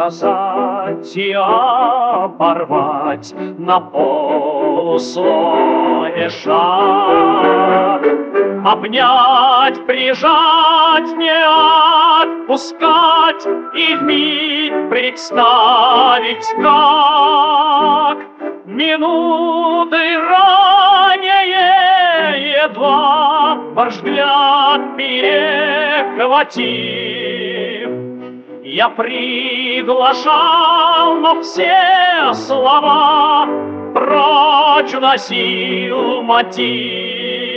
сказать и оборвать на полуслове шаг. Обнять, прижать, не отпускать и вмиг представить, как минуты ранее едва ваш взгляд перехватив. Я приглашал, но все слова прочь уносил мотив.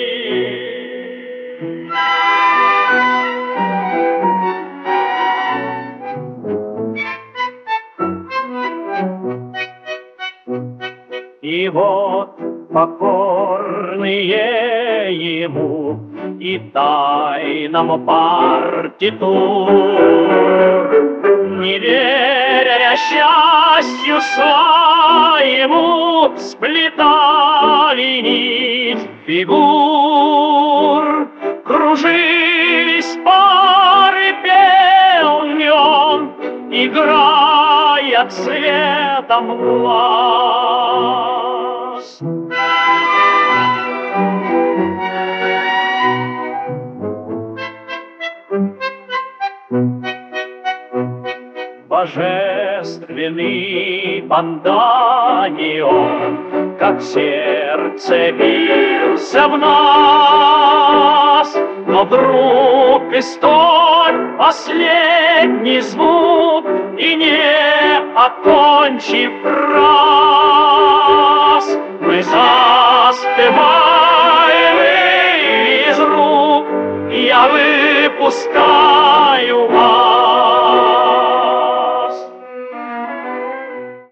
И вот покорные ему и тайному партитур, не веря счастью своему, сплетали нить фигур. Кружились пары, пел он, играя цветом глаз. Божественный банданион, как сердце бился в нас, но вдруг и столь последний звук, и не окончив фраз, мы застываем из рук, я выпускаю вас.